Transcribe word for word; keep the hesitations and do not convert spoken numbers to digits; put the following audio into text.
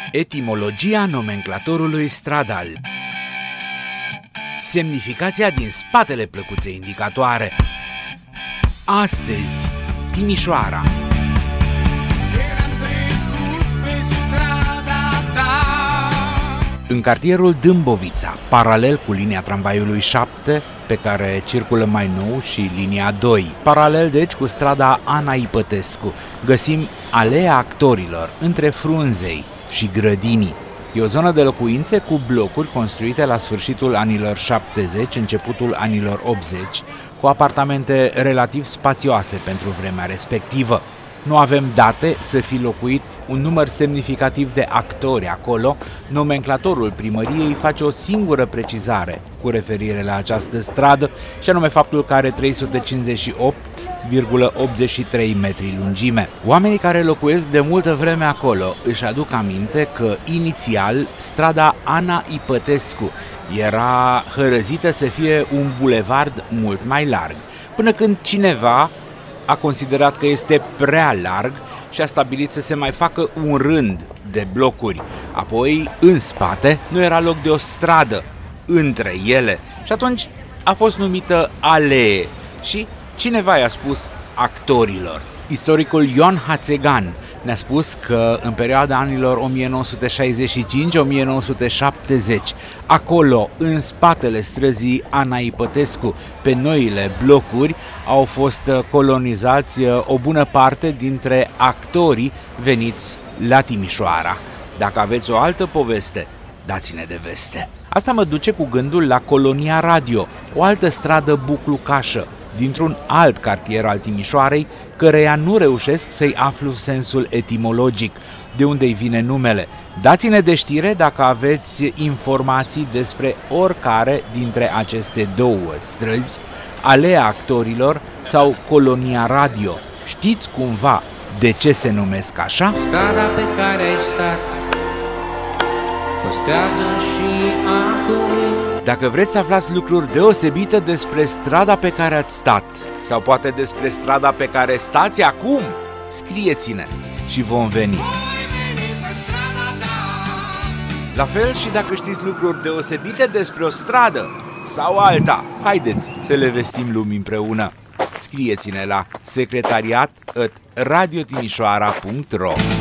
Etimologia nomenclatorului stradal. Semnificația din spatele plăcuței indicatoare. Astăzi, Timișoara. În cartierul Dâmbovița, paralel cu linia tramvaiului șapte, pe care circulă mai nou și linia doi, paralel deci cu strada Ana Ipătescu, găsim Aleea Actorilor, între Frunzei și Grădinii. E o zonă de locuințe cu blocuri construite la sfârșitul anilor șaptezeci, începutul anilor optzeci, cu apartamente relativ spațioase pentru vremea respectivă. Nu avem date să fi locuit un număr semnificativ de actori acolo. Nomenclatorul primăriei face o singură precizare cu referire la această stradă, și anume faptul că are trei sute cincizeci și opt virgulă optzeci și trei metri lungime. Oamenii care locuiesc de multă vreme acolo își aduc aminte că inițial strada Ana Ipătescu era hărăzită să fie un bulevard mult mai larg, până când cineva a considerat că este prea larg și a stabilit să se mai facă un rând de blocuri. Apoi, în spate, nu era loc de o stradă între ele și atunci a fost numită alee și cineva i-a spus actorilor. Istoricul Ion Hațegan ne-a spus că în perioada anilor o mie nouă sute șaizeci și cinci - o mie nouă sute șaptezeci, acolo, în spatele străzii Ana Ipătescu, pe noile blocuri, au fost colonizați o bună parte dintre actorii veniți la Timișoara. Dacă aveți o altă poveste, dați-ne de veste. Asta mă duce cu gândul la Colonia Radio, o altă stradă buclucașă, dintr-un alt cartier al Timișoarei, căreia nu reușesc să-i aflu sensul etimologic, de unde-i vine numele. Dați-ne de știre dacă aveți informații despre oricare dintre aceste două străzi, Aleea Actorilor sau Colonia Radio. Știți cumva de ce se numesc așa? Strada pe care ai stat păstrează și acum. Dacă vreți să aflați lucruri deosebite despre strada pe care ați stat, sau poate despre strada pe care stați acum, scrieți-ne și vom veni. La fel și dacă știți lucruri deosebite despre o stradă sau alta, haideți să le vestim lumii împreună. Scrieți-ne la secretariat at radiotimișoara punct ro.